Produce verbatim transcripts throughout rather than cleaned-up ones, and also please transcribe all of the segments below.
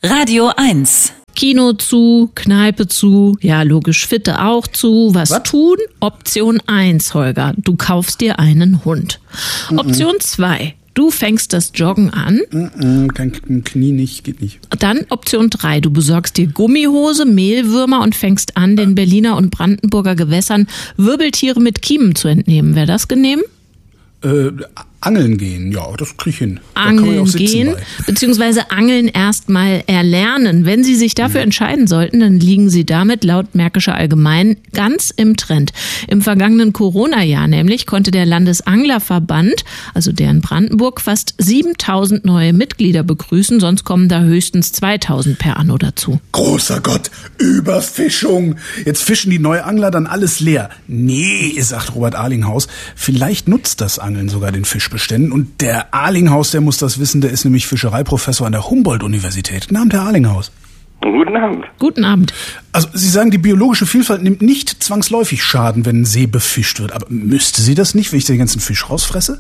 Radio eins. Kino zu, Kneipe zu, ja logisch Fitte auch zu. Was, Was? tun? Option eins, Holger, du kaufst dir einen Hund. Mm-mm. Option zwei, du fängst das Joggen an. Mm-mm, kein Knie nicht, geht nicht. Dann Option drei, du besorgst dir Gummihose, Mehlwürmer und fängst an, den Berliner und Brandenburger Gewässern Wirbeltiere mit Kiemen zu entnehmen. Wäre das genehm? Äh, Angeln gehen, ja, das krieg ich hin. Angeln gehen, bei. beziehungsweise Angeln erstmal erlernen. Wenn Sie sich dafür mhm. entscheiden sollten, dann liegen Sie damit laut Märkischer Allgemein ganz im Trend. Im vergangenen Corona-Jahr nämlich konnte der Landesanglerverband, also der in Brandenburg, fast siebentausend neue Mitglieder begrüßen, sonst kommen da höchstens zweitausend per Anno dazu. Großer Gott, Überfischung. Jetzt fischen die Neuangler dann alles leer. Nee, sagt Robert Arlinghaus, vielleicht nutzt das Angeln sogar den Fischbeständen. Und der Arlinghaus, der muss das wissen, der ist nämlich Fischereiprofessor an der Humboldt-Universität. Guten Abend, Herr Arlinghaus. Guten Abend. Guten Abend. Also Sie sagen, die biologische Vielfalt nimmt nicht zwangsläufig Schaden, wenn ein See befischt wird. Aber müsste sie das nicht, wenn ich den ganzen Fisch rausfresse?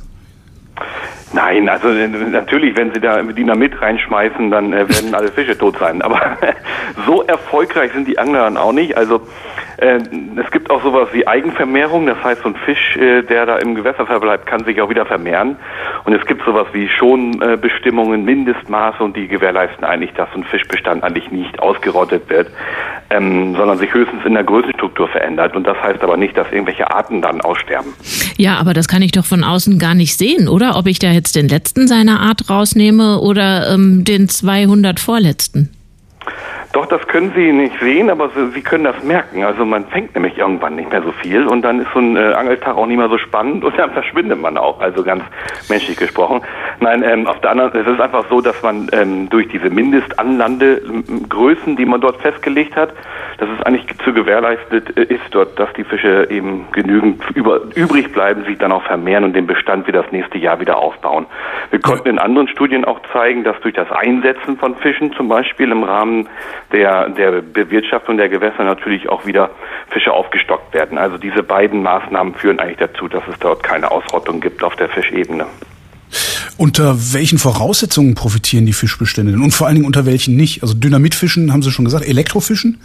Nein, also natürlich, wenn Sie da Dynamit reinschmeißen, dann äh, werden alle Fische tot sein. Aber so erfolgreich sind die Angler dann auch nicht. Also äh, es gibt auch sowas wie Eigenvermehrung. Das heißt, so ein Fisch, äh, der da im Gewässer verbleibt, kann sich auch wieder vermehren. Und es gibt sowas wie Schonbestimmungen, Mindestmaße, und die gewährleisten eigentlich, dass so ein Fischbestand eigentlich nicht ausgerottet wird, ähm, sondern sich höchstens in der Größenstruktur verändert. Und das heißt aber nicht, dass irgendwelche Arten dann aussterben. Ja, aber das kann ich doch von außen gar nicht sehen, oder? Ob ich da jetzt den letzten seiner Art rausnehme oder ähm, den zweihundert vorletzten? Doch, das können Sie nicht sehen, aber Sie können das merken. Also man fängt nämlich irgendwann nicht mehr so viel und dann ist so ein äh, Angeltag auch nicht mehr so spannend und dann verschwindet man auch, also ganz menschlich gesprochen. Nein, ähm, auf der anderen Seite, es ist einfach so, dass man ähm, durch diese Mindestanlandegrößen, die man dort festgelegt hat, dass es eigentlich zu gewährleistet äh, ist dort, dass die Fische eben genügend über, übrig bleiben, sich dann auch vermehren und den Bestand wieder das nächste Jahr wieder aufbauen. Wir konnten in anderen Studien auch zeigen, dass durch das Einsetzen von Fischen zum Beispiel im Rahmen der, der Bewirtschaftung der Gewässer natürlich auch wieder Fische aufgestockt werden. Also diese beiden Maßnahmen führen eigentlich dazu, dass es dort keine Ausrottung gibt auf der Fischebene. Unter welchen Voraussetzungen profitieren die Fischbestände denn? Und vor allen Dingen unter welchen nicht? Also Dynamitfischen, haben Sie schon gesagt, Elektrofischen?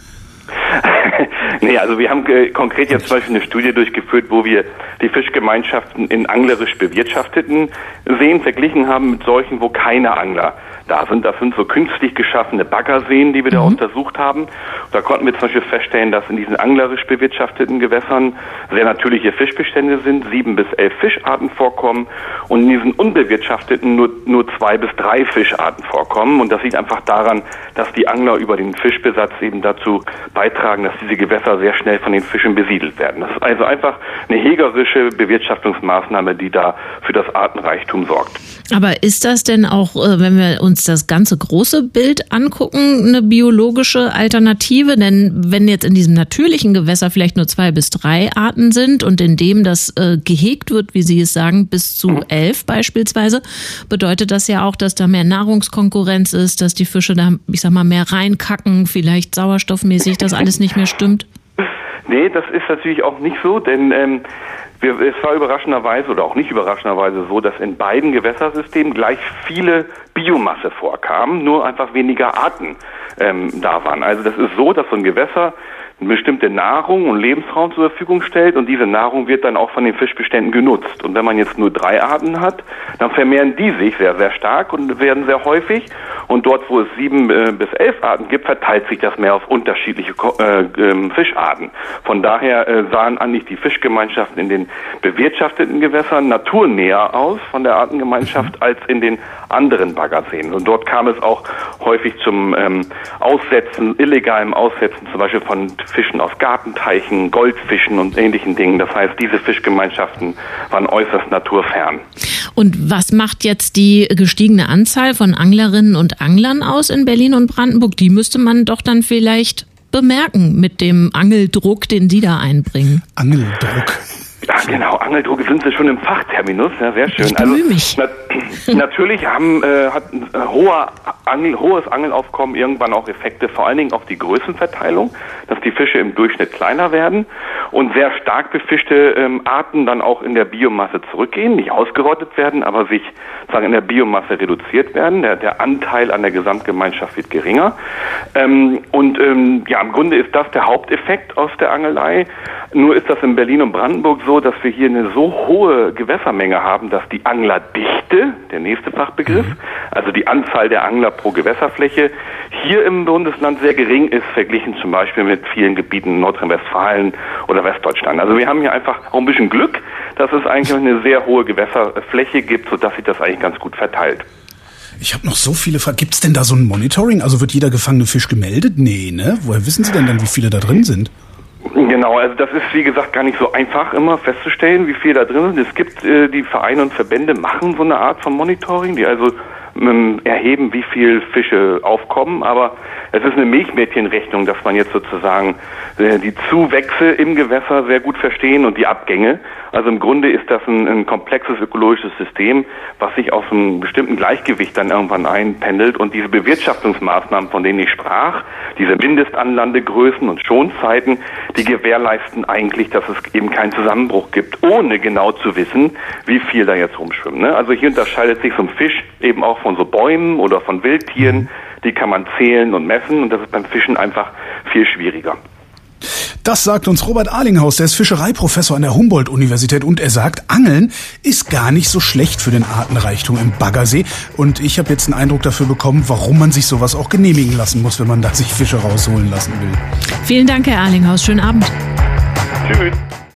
Nee, also wir haben äh, konkret jetzt zum Beispiel eine Studie durchgeführt, wo wir die Fischgemeinschaften in anglerisch bewirtschafteten Seen verglichen haben mit solchen, wo keine Angler da sind. Das sind so künstlich geschaffene Baggerseen, die wir da mhm. untersucht haben. Da konnten wir zum Beispiel feststellen, dass in diesen anglerisch bewirtschafteten Gewässern sehr natürliche Fischbestände sind, sieben bis elf Fischarten vorkommen und in diesen unbewirtschafteten nur, nur zwei bis drei Fischarten vorkommen. Und das liegt einfach daran, dass die Angler über den Fischbesatz eben dazu beitragen, dass diese Gewässer sehr schnell von den Fischen besiedelt werden. Das ist also einfach eine hegrische Bewirtschaftungsmaßnahme, die da für das Artenreichtum sorgt. Aber ist das denn auch, wenn wir uns das ganze große Bild angucken, eine biologische Alternative? Denn wenn jetzt in diesem natürlichen Gewässer vielleicht nur zwei bis drei Arten sind und in dem das äh, gehegt wird, wie Sie es sagen, bis zu mhm. elf beispielsweise, bedeutet das ja auch, dass da mehr Nahrungskonkurrenz ist, dass die Fische da, ich sag mal, mehr reinkacken, vielleicht sauerstoffmäßig, dass alles nicht mehr stimmt? Nee, das ist natürlich auch nicht so, denn ähm, wir, es war überraschenderweise oder auch nicht überraschenderweise so, dass in beiden Gewässersystemen gleich viele Biomasse vorkam, nur einfach weniger Arten ähm, da waren. Also das ist so, dass so ein Gewässer eine bestimmte Nahrung und Lebensraum zur Verfügung stellt und diese Nahrung wird dann auch von den Fischbeständen genutzt. Und wenn man jetzt nur drei Arten hat, dann vermehren die sich sehr, sehr stark und werden sehr häufig. Und dort, wo es sieben äh, bis elf Arten gibt, verteilt sich das mehr auf unterschiedliche äh, äh, Fischarten. Von daher äh, sahen eigentlich die Fischgemeinschaften in den bewirtschafteten Gewässern naturnäher aus von der Artengemeinschaft als in den anderen Baggerseen. Und dort kam es auch häufig zum ähm, Aussetzen, illegalem Aussetzen, zum Beispiel von Fischen aus Gartenteichen, Goldfischen und ähnlichen Dingen. Das heißt, diese Fischgemeinschaften waren äußerst naturfern. Und was macht jetzt die gestiegene Anzahl von Anglerinnen und Anglern aus in Berlin und Brandenburg? Die müsste man doch dann vielleicht bemerken mit dem Angeldruck, den Sie da einbringen. Angeldruck? Ja, Genau, Angeldroge sind Sie schon im Fachterminus, ja, sehr schön. Ich bemühe mich. Also, na, natürlich haben, äh, hat ein äh, hoher Angel, hohes Angelaufkommen irgendwann auch Effekte, vor allen Dingen auf die Größenverteilung, dass die Fische im Durchschnitt kleiner werden und sehr stark befischte ähm, Arten dann auch in der Biomasse zurückgehen, nicht ausgerottet werden, aber sich sagen in der Biomasse reduziert werden. Der, der Anteil an der Gesamtgemeinschaft wird geringer. Ähm, und ähm, ja, im Grunde ist das der Haupteffekt aus der Angelei. Nur ist das in Berlin und Brandenburg so, dass wir hier eine so hohe Gewässermenge haben, dass die Anglerdichte, der nächste Fachbegriff, also die Anzahl der Angler pro Gewässerfläche, hier im Bundesland sehr gering ist, verglichen zum Beispiel mit vielen Gebieten in Nordrhein-Westfalen oder Westdeutschland. Also wir haben hier einfach auch ein bisschen Glück, dass es eigentlich eine sehr hohe Gewässerfläche gibt, sodass sich das eigentlich ganz gut verteilt. Ich habe noch so viele Fragen. Gibt es denn da so ein Monitoring? Also wird jeder gefangene Fisch gemeldet? Nee, ne? Woher wissen Sie denn dann, wie viele da drin sind? Genau, also das ist wie gesagt gar nicht so einfach immer festzustellen, wie viele da drin sind. Es gibt äh, die Vereine und Verbände machen so eine Art von Monitoring, die also ähm, erheben, wie viel Fische aufkommen, aber es ist eine Milchmädchenrechnung, dass man jetzt sozusagen äh, die Zuwächse im Gewässer sehr gut verstehen und die Abgänge. Also im Grunde ist das ein, ein komplexes ökologisches System, was sich auf einem bestimmten Gleichgewicht dann irgendwann einpendelt. Und diese Bewirtschaftungsmaßnahmen, von denen ich sprach, diese Mindestanlandegrößen und Schonzeiten, die gewährleisten eigentlich, dass es eben keinen Zusammenbruch gibt, ohne genau zu wissen, wie viel da jetzt rumschwimmt. Ne? Also hier unterscheidet sich so ein Fisch eben auch von so Bäumen oder von Wildtieren. Die kann man zählen und messen und das ist beim Fischen einfach viel schwieriger. Das sagt uns Robert Alinghaus, der ist Fischereiprofessor an der Humboldt-Universität und er sagt, Angeln ist gar nicht so schlecht für den Artenreichtum im Baggersee und ich habe jetzt einen Eindruck dafür bekommen, warum man sich sowas auch genehmigen lassen muss, wenn man da sich Fische rausholen lassen will. Vielen Dank, Herr Alinghaus. Schönen Abend. Tschüss.